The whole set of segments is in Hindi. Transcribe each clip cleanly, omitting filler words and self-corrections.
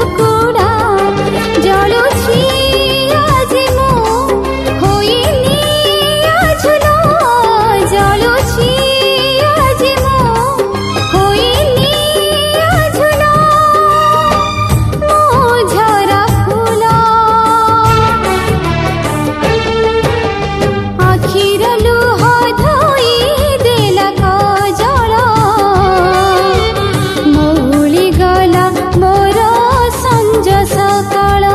कुड़ा जलुछि आजि मु होइनी आझुलो जलुछि आजि मु होइनी आझुलो मो झरा फूल आखिर लुह धोई देला कजल मौली गला मोर संज सकाळ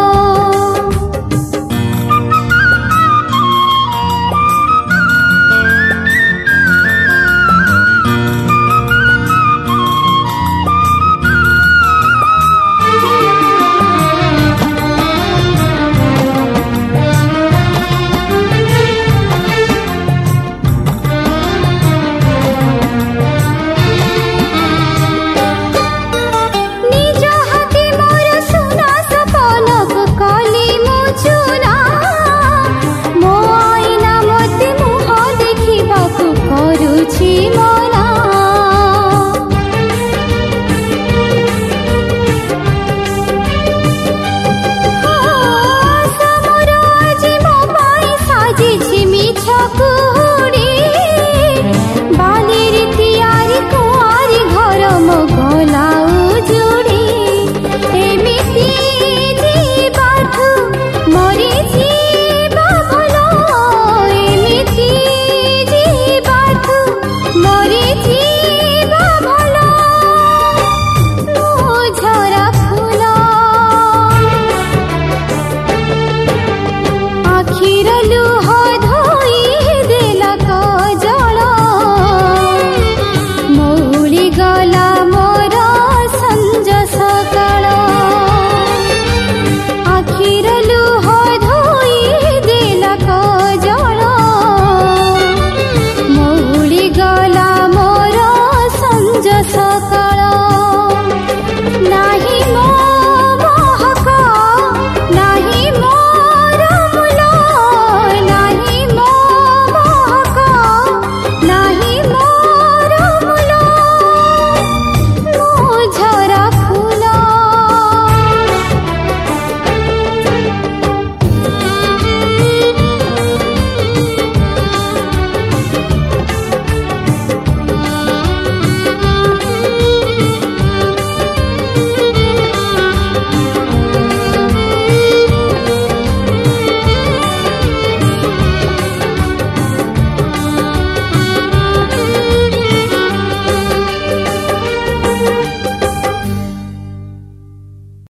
निज हाथी मोर सुना सपनक कली मुचुना मो आईना मते मुह देखिबाकु करुछि मना समर आजि मो पाई साजिछि मिछ कुहुडी बालिर तियारी कुआरी घर मो गला उजुडी एमिति जीवाठु मरि जीवा भलो एमिति जीवाठु मरि